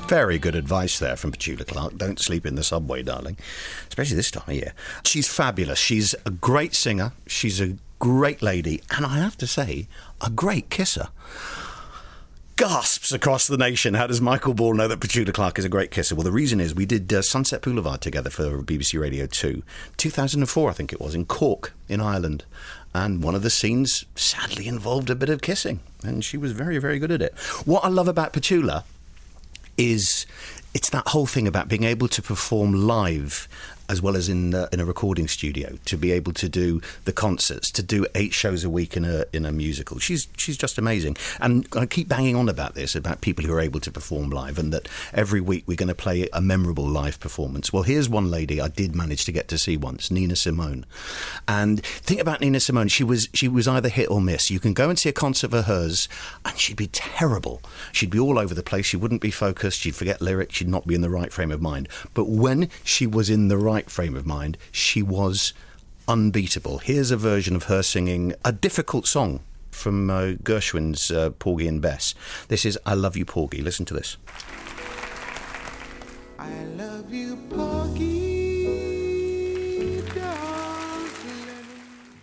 Very good advice there from Petula Clark. Don't sleep in the subway, darling, especially this time of year. She's fabulous. She's a great singer. She's a great lady. And I have to say, a great kisser. Gasps across the nation. How does Michael Ball know that Petula Clark is a great kisser? Well, the reason is we did Sunset Boulevard together for BBC Radio 2, 2004, I think it was, in Cork, in Ireland. And one of the scenes sadly involved a bit of kissing. And she was very, very good at it. What I love about Petula is it's that whole thing about being able to perform live as well as in a recording studio, to be able to do the concerts, to do 8 shows a week in a musical. She's just amazing. And I keep banging on about this, about people who are able to perform live, and that every week we're going to play a memorable live performance. Well, here's one lady I did manage to get to see once, Nina Simone. And think about Nina Simone. She was either hit or miss. You can go and see a concert of hers and she'd be terrible. She'd be all over the place. She wouldn't be focused. She'd forget lyrics. She'd not be in the right frame of mind. But when she was in the right frame of mind, she was unbeatable. Here's a version of her singing a difficult song from Gershwin's Porgy and Bess. This is I Love You, Porgy. Listen to this. I love you, Porgy, darling.